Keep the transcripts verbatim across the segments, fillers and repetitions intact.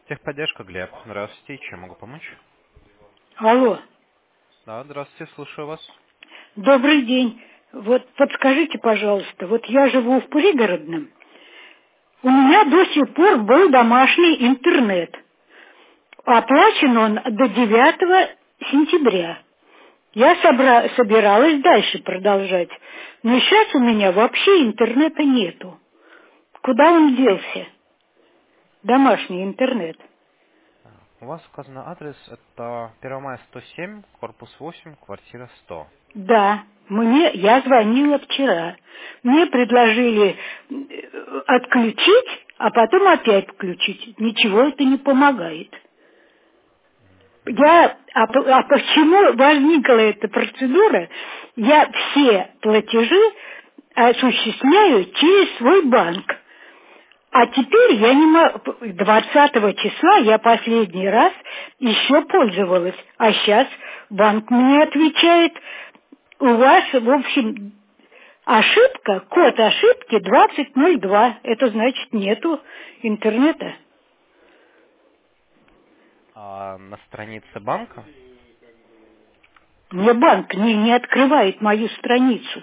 Техподдержка, Глеб. Здравствуйте. Чем могу помочь? Алло, Да, здравствуйте, слушаю вас. добрый день. Вот подскажите, пожалуйста, вот я живу в пригородном. У меня до сих пор был домашний интернет. Оплачен он до девятого сентября. Я собра- собиралась дальше продолжать. Но сейчас у меня вообще интернета нету. Куда он делся? Домашний интернет. У вас указан адрес, это Первомая сто семь, корпус восемь, квартира сто. Да, мне, я звонила вчера. Мне предложили э, отключить, а потом опять включить. Ничего это не помогает. Я, а, п- а почему возникла эта процедура? Я все платежи осуществляю через свой банк. А теперь я не могу, двадцатого числа я последний раз еще пользовалась, а сейчас банк мне отвечает, у вас, в общем, ошибка, код ошибки двадцать ноль два, это значит нету интернета. А на странице банка? Мне банк не, не открывает мою страницу.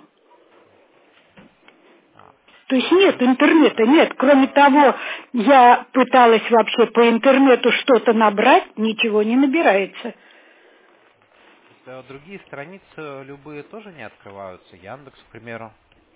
А, То есть ну, нет вы... интернета, нет. Кроме того, я пыталась вообще по интернету что-то набрать, ничего не набирается. Да, другие страницы любые тоже не открываются. Яндекс, к примеру.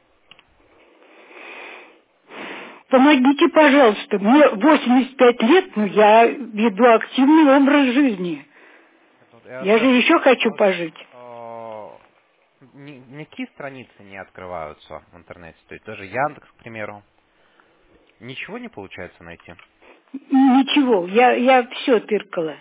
Помогите, пожалуйста, мне восемьдесят пять лет, но я веду активный образ жизни. Это вот я Я же спрашиваю, еще а хочу вот пожить. э, ни- никакие страницы не открываются в интернете. То есть даже Яндекс, к примеру. Ничего не получается найти. Ничего, я, я все тыркала.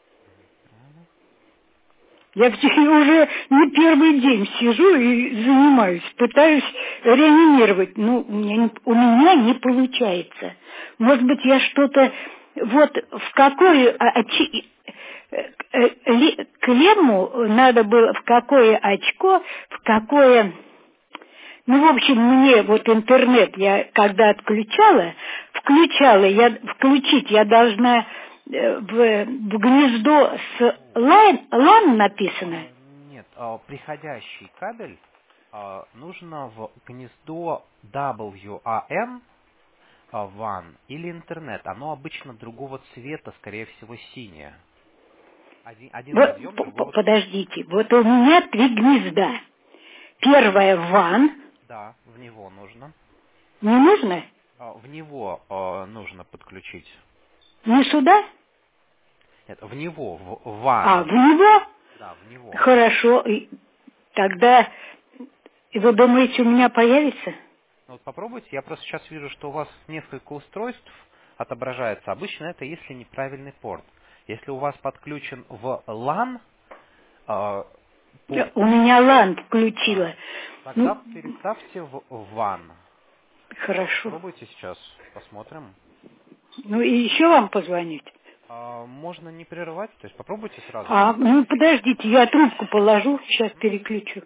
Я в- уже не первый день сижу и занимаюсь, пытаюсь реанимировать. Ну, у меня, не, у меня не получается. Может быть, я что-то... Вот в какое... а- очи- э, э, ли- клемму надо было, в какое очко, в какое... Ну, в общем, мне вот интернет я когда отключала, включала, я включить я должна э, в, в гнездо с лайн, лан написано. А, нет, а, приходящий кабель а, нужно в гнездо дабл ю эй эн а, ван или интернет. Оно обычно другого цвета, скорее всего, синее. Один, один Вот, разъем п- п- другого цвета. подождите, вот у меня три гнезда. Первое ван, Да, в него нужно. не нужно? А, в него а, нужно подключить. Не сюда? Нет, в него, в А, ван. в него? Да, в него. Хорошо, и тогда, и вы думаете, у меня появится? Ну, вот попробуйте. Я просто сейчас вижу, что у вас несколько устройств отображается. Обычно это если неправильный порт. Если у вас подключен в лан, а, по, У меня лан да, включила. тогда Ну, переставьте в ван. хорошо. Попробуйте сейчас, посмотрим. Ну и еще вам позвонить? А, можно не прерывать, то есть попробуйте сразу А, переставить. ну подождите, я трубку положу, сейчас переключу.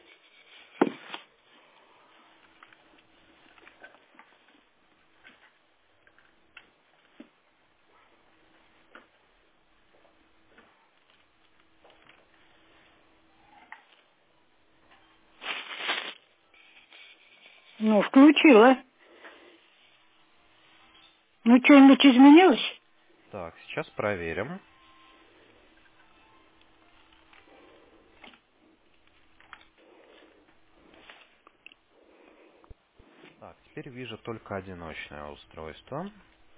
Ну, включила. Ну, что-нибудь изменилось? Так, сейчас проверим. Так, теперь вижу только одиночное устройство.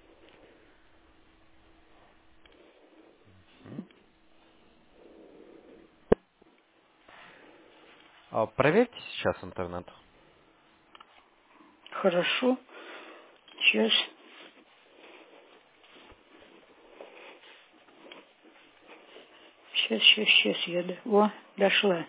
М. А, проверьте сейчас интернет. Хорошо. Сейчас, сейчас, сейчас, сейчас я... до- О, дошла.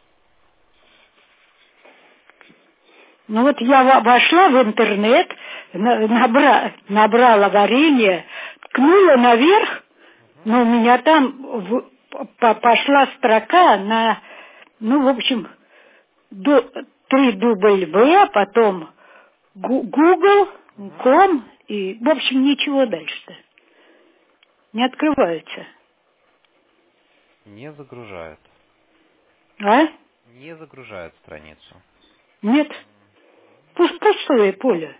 Ну вот я во- вошла в интернет, на- набра, набрала варенье, ткнула наверх, но у меня там в- по- пошла строка на, ну, в общем, ду, три дубль В, потом Гу- Google, Мгм. ком, и, в общем, ничего дальше-то. Не открывается. Не загружает. А? Не загружает страницу. Нет. Пусть пустое поле.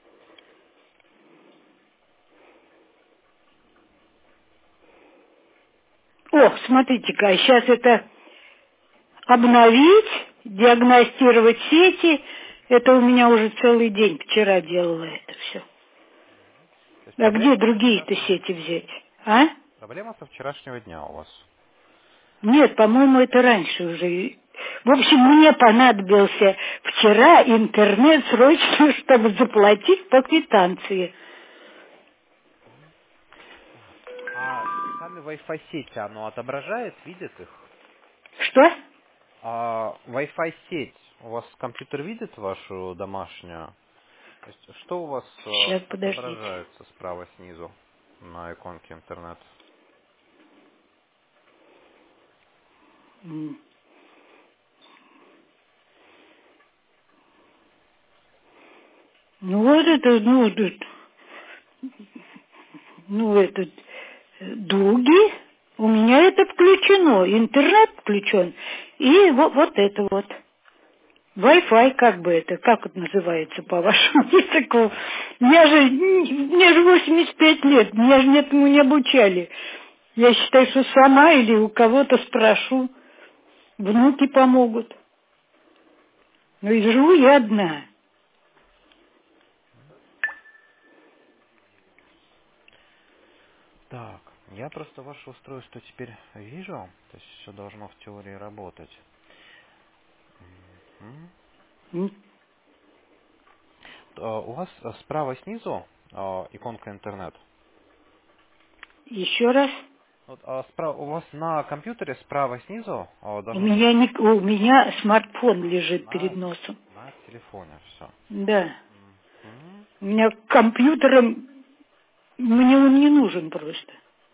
О, смотрите-ка, сейчас это обновить, диагностировать сети. Это у меня уже целый день, вчера делала это все. То есть А где проблема со другие-то вчерашнего сети дня. взять? А? Проблема со вчерашнего дня у вас. Нет, по-моему, это раньше уже. В общем, мне понадобился вчера интернет срочно, чтобы заплатить по квитанции. А сами Wi-Fi сети, оно отображает, видит их? Что? А Wi-Fi сеть, у вас компьютер видит вашу домашнюю? То есть, что у вас э, Сейчас, подождите. отображается справа снизу на иконке интернет? М. Ну вот это, ну, тут, ну это э, дуги. У меня это включено, интернет включен. И вот, вот это вот. Wi-Fi, как бы это, как это называется по вашему языку? Мне же, мне же восемьдесят пять лет, меня же этому не обучали. Я считаю, что сама или у кого-то спрошу. Внуки помогут. Ну и живу я одна. Так, я просто ваше устройство теперь вижу, то есть все должно в теории работать. Мгм. М? Э, У вас э, справа снизу э, иконка интернет. Еще раз. Вот, а справа, у вас на компьютере справа снизу э, У должно быть меня, не, у меня смартфон лежит перед на, носом. на телефоне все. Да. У меня компьютером, мне он не нужен просто.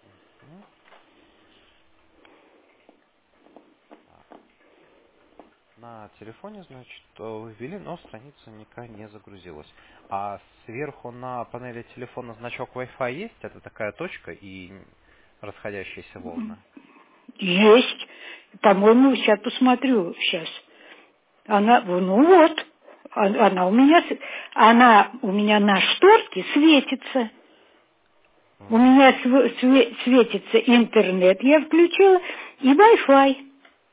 На телефоне, значит, э, вы ввели, но страница никак не загрузилась. А сверху на панели телефона значок Wi-Fi есть? Это такая точка и расходящиеся волны. Есть. По-моему, сейчас посмотрю. Сейчас. Она, ну вот. А- Она у меня, с- она у меня на шторке светится. У Мгм. меня св- све- светится интернет, я включила, и Wi-Fi.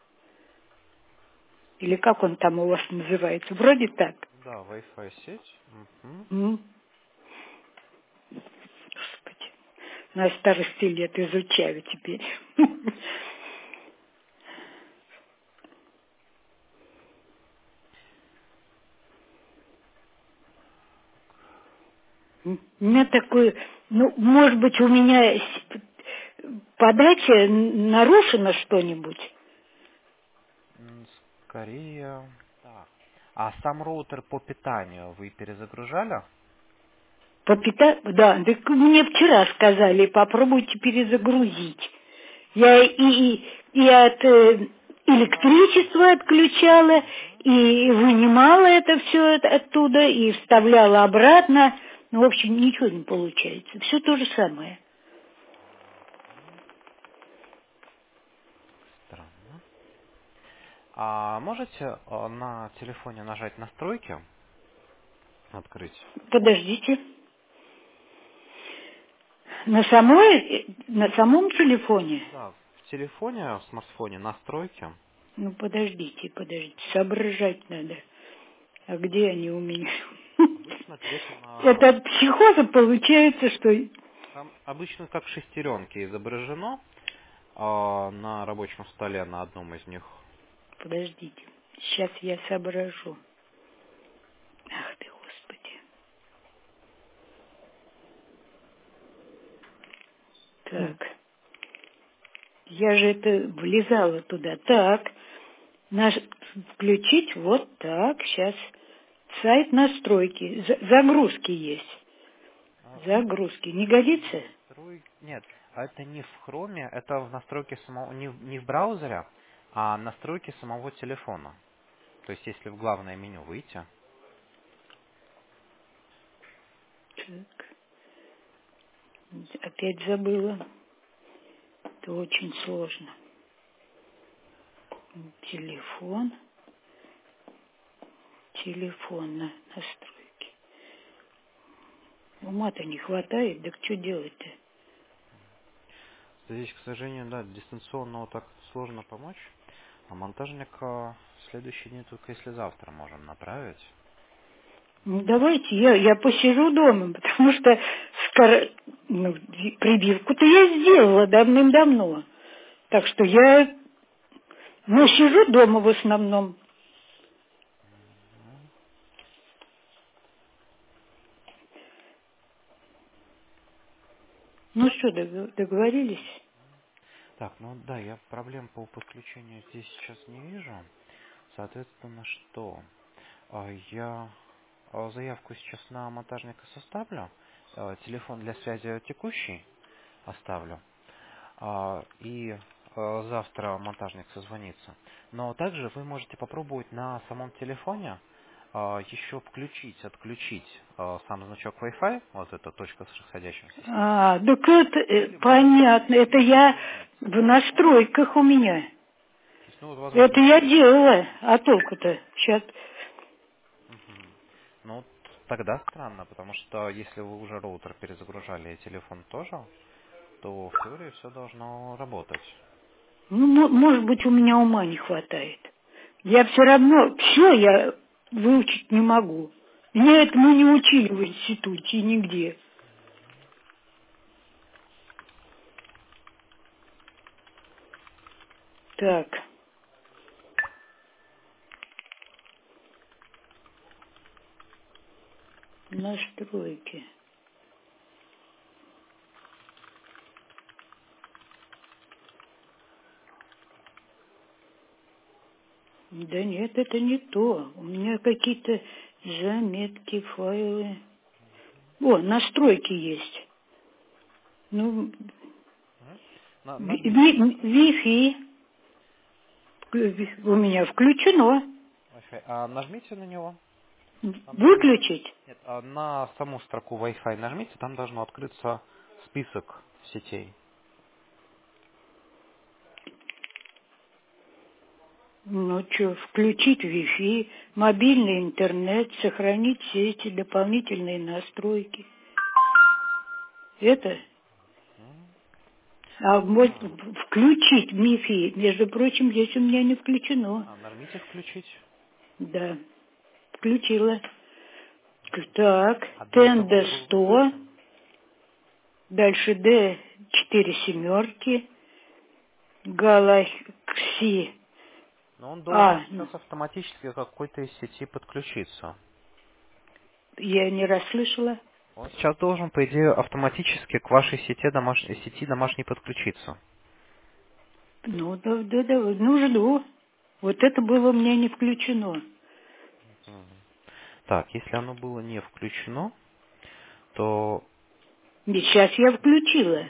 Или как он там у вас называется? Вроде так. Да, Wi-Fi сеть. Мгм. М. Господи, на старости лет изучаю теперь. У меня такое, ну, может быть, у меня с- подача н- нарушена что-нибудь. М, Скорее. Так. А сам роутер по питанию вы перезагружали? По пита- Да, так мне вчера сказали, попробуйте перезагрузить. Я и, и, и от э, электричества отключала, и вынимала это все оттуда, и вставляла обратно. Ну, в общем, ничего не получается. Все то же самое. Странно. А можете э, на телефоне нажать настройки, открыть? Подождите. На самой, э, на самом телефоне? Да, в телефоне, в смартфоне настройки. Ну, подождите, подождите. Соображать надо. А где они у меня? Обычно где-то на... Это от психоза получается, что... Там обычно как шестеренки изображено а, на рабочем столе на одном из них. Подождите. Сейчас я соображу. Ах ты, Господи. Так. Я же это влезала туда. Так. Наш... Включить вот так. Сейчас. Сайт настройки. За- загрузки есть. А, Загрузки. Не годится? настрой- Нет, а это не в хроме, это в настройке самого, не, в- не в браузере, а настройки самого телефона. То есть, если в главное меню выйти, Так. Опять забыла. Это очень сложно. Телефон. Телефон на настройки. Ума-то не хватает, так что делать-то? здесь, к сожалению, да, дистанционно вот так сложно помочь. А монтажник а, в следующий день только если завтра можем направить. Ну, давайте я, я посижу дома, потому что скоро, ну, прибивку-то я сделала давным-давно. Так что я, ну, сижу дома в основном. Ну что, дог- договорились? Так, ну да, я проблем по подключению здесь сейчас не вижу. Соответственно, что? А, Я а, заявку сейчас на монтажника составлю. а, Телефон для связи текущий оставлю. а, И а, завтра монтажник созвонится. Но также вы можете попробовать на самом телефоне а, еще включить, отключить а, сам значок Wi-Fi, вот эта точка с расходящимся сигналом. А, так это э, Или можете понятно, это включить я нажмите. в настройках у меня. То есть, ну, вот, Это возможно, я что... делала, а толку-то? Сейчас. Мгм. Ну, вот тогда странно, потому что если вы уже роутер перезагружали и телефон тоже, то в теории все должно работать. Ну, мо- может быть, у меня ума не хватает. Я все равно, все я выучить не могу. Меня этому не учили в институте нигде. Так, настройки. Да нет, это не то. У меня какие-то заметки, файлы. О, настройки есть. Ну, Мгм. На- ви- нажмите на ви- настройки. Wi-Fi у меня включено. Wi-Fi. А нажмите на него. Там должно... Выключить? Нет, а на саму строку Wi-Fi нажмите, там должно открыться список сетей. Ну что, включить Wi-Fi, мобильный интернет, сохранить сети, дополнительные настройки. Это? М, А может, Да. включить Wi-Fi, между прочим, здесь у меня не включено. А нажмите включить. Да, включила. Так, А до этого он Тенда был сто, выключен. дальше Д четыре семерки, Galaxy Но он должен А, ну, сейчас автоматически к какой-то из сети подключиться. я не расслышала. Он сейчас должен, по идее, автоматически к вашей сети домашней, сети домашней подключиться. Ну, да, да, да, ну, жду. Вот это было у меня не включено. Мгм. Так, если оно было не включено, то... И сейчас я включила.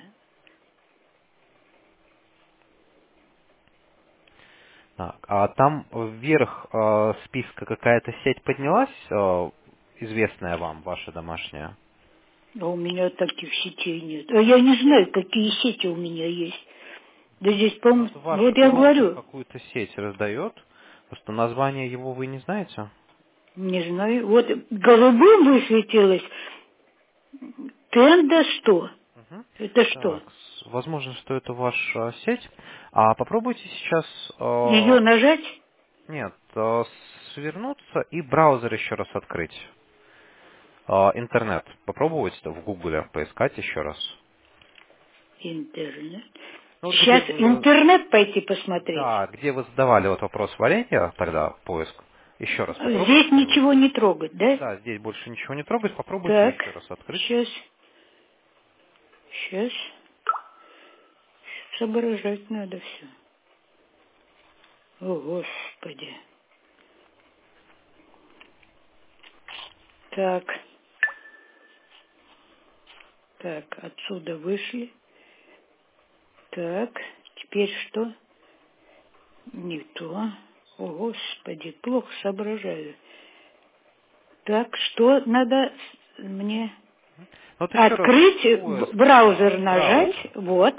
Так, а там вверх э, списка какая-то сеть поднялась, э, известная вам, ваша домашняя? А у меня таких сетей нет. А я не знаю, какие сети у меня есть. Да здесь, Ну, по-моему, вот ваш вот я роутер говорю, какую-то сеть раздает, просто название его вы не знаете? не знаю, вот голубым высветилось Тенда сто. Мгм. Это что? Так, с- возможно, что это ваша сеть. А попробуйте сейчас, Ее э, нажать? нет, э, свернуться и браузер еще раз открыть. Э, интернет. Попробовать в Гугле поискать еще раз. Интернет. Ну вот где Сейчас вы, интернет пойти посмотреть. да, где вы задавали вот вопрос Валерия, тогда поиск. Еще раз Здесь попробуйте его ничего не сделать. трогать, да? Да, здесь больше ничего не трогать, попробуйте Так, еще раз открыть. сейчас, сейчас. Соображать надо все. О, Господи. Так. Так, отсюда вышли. Так, теперь что? Не то. О, Господи, плохо соображаю. Так, что надо мне? Вот еще раз Открыть, поиск, браузер да, нажать. браузер. Вот.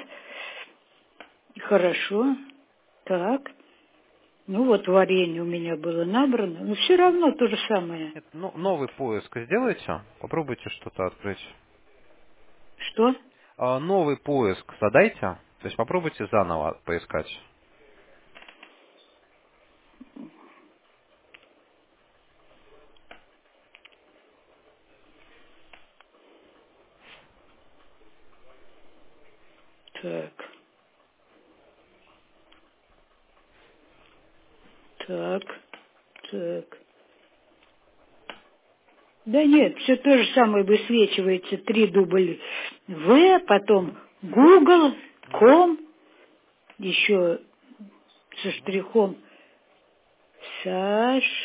Хорошо. Так. Ну вот варенье у меня было набрано. Но все равно то же самое. Нет, ну, новый поиск сделайте. Попробуйте что-то открыть. Что? А, новый поиск задайте. То есть попробуйте заново поискать. Так. Так. Так. Да нет, все то же самое высвечивается. Три дубль В, потом Google, ком, еще со штрихом Саш.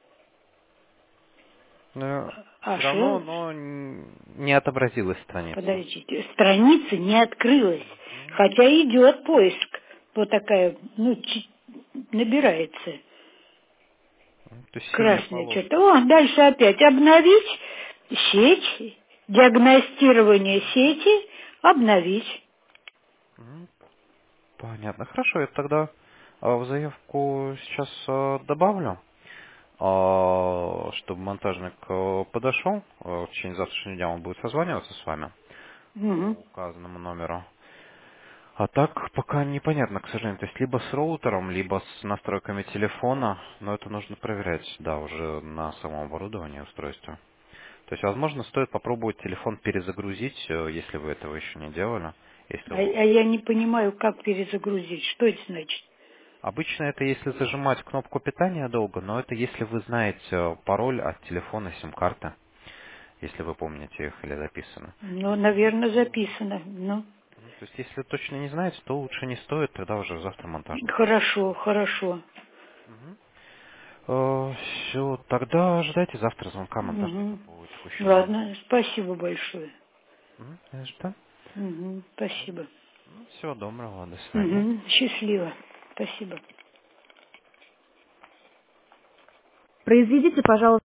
Но А все равно что? оно н- не отобразилась страница. Подождите, страница не открылась. Хотя идет поиск. Вот такая, ну, чи- набирается. То есть синяя Красная полоска. черта. О, дальше опять. Обновить сеть. Диагностирование сети. Обновить. Мгм. Понятно. Хорошо, я тогда а, в заявку сейчас а, добавлю, а, чтобы монтажник а, подошел. А, в течение завтрашнего дня он будет созваниваться с вами по Угу. указанному номеру. А так пока непонятно, к сожалению. То есть либо с роутером, либо с настройками телефона, но это нужно проверять, да, уже на самом оборудовании устройства. То есть, возможно, стоит попробовать телефон перезагрузить, э, если вы этого еще не делали. Если А, а вы- я не понимаю, как перезагрузить. Что это значит? Обычно это если зажимать кнопку питания долго, но это если вы знаете э, пароль от телефона, сим-карты, если вы помните их или записаны. Ну, наверное, записано. Ну, Мгм. То есть, если точно не знаете, то лучше не стоит, тогда уже завтра монтажник подойдет. хорошо, хорошо. Все, тогда ожидайте завтра звонка монтажника Угу. по текущему номеру. Ладно, спасибо большое. Мгм. Не за что. Угу. Спасибо. Всего доброго, до свидания. Угу. Счастливо. Спасибо. Произведите, пожалуйста,